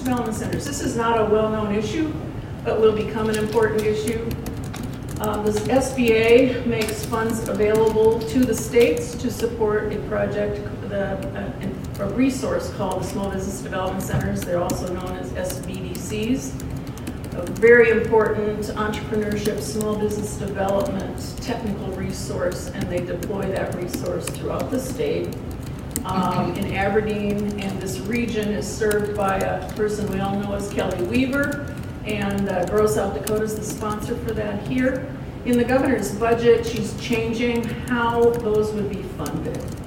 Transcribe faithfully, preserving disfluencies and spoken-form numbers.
Development Centers. This is not a well-known issue, but will become an important issue. Um, the S B A makes funds available to the states to support a project, the, a, a resource called the Small Business Development Centers. They're also known as S B D Cs. A very important entrepreneurship, small business development, technical resource, and they deploy that resource throughout the state. Um, in Aberdeen, and this region is served by a person we all know as Kelly Weaver, and uh, Grow South Dakota is the sponsor for that here. In the governor's budget, she's changing how those would be funded.